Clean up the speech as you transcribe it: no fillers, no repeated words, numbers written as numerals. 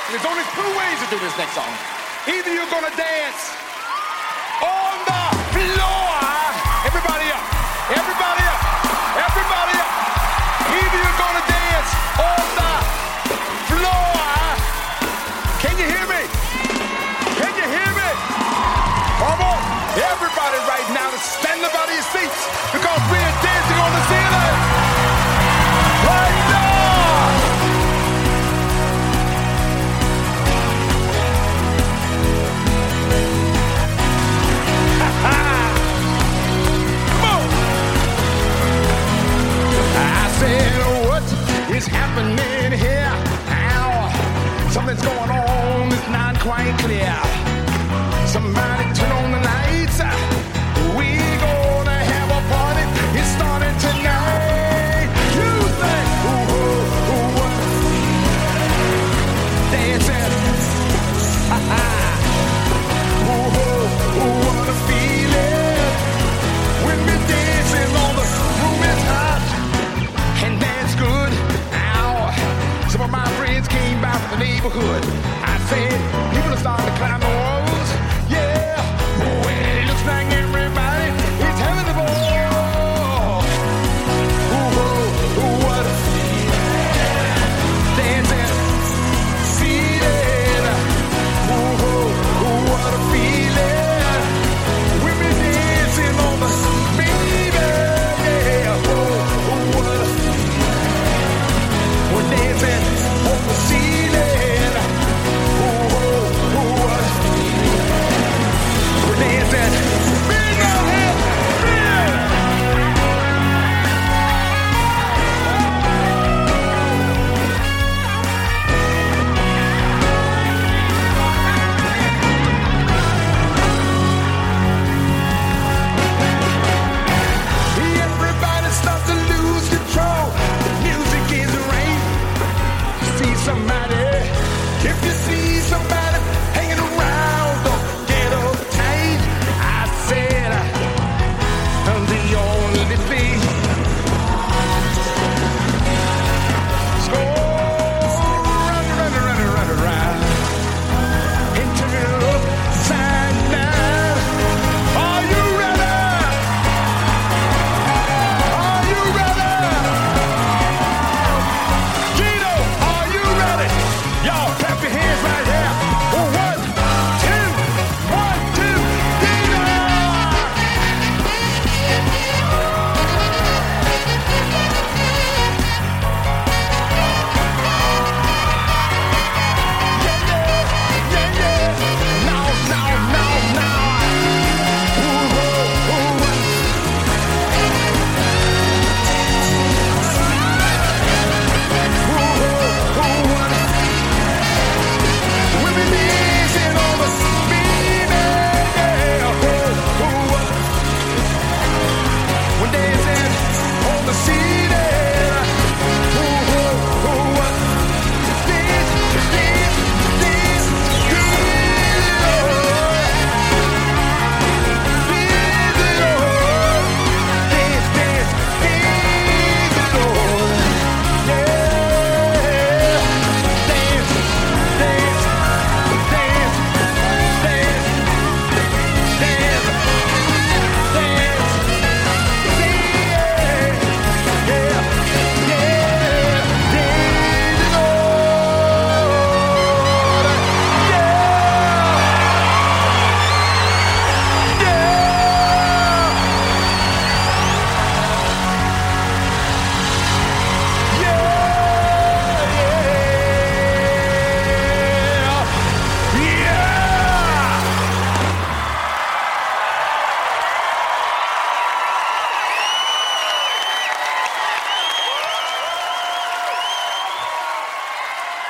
There's only two ways to do this next song. Either you're gonna dance on the floor. Everybody up. Everybody up. Everybody up. Either you're gonna dance on the floor. Can you hear me? Can you hear me? Come on. Everybody right now is standing by your seats because we're dancing on the ceiling. Right now. Is happening here now? Something's going on, it's not quite clear. Somebody turn on the lights. We're gonna have a party. It's starting tonight. You think, ooh, dancing. What a feeling when we're dancing on the room is hot and that's good. Some of my friends came by from the neighborhood.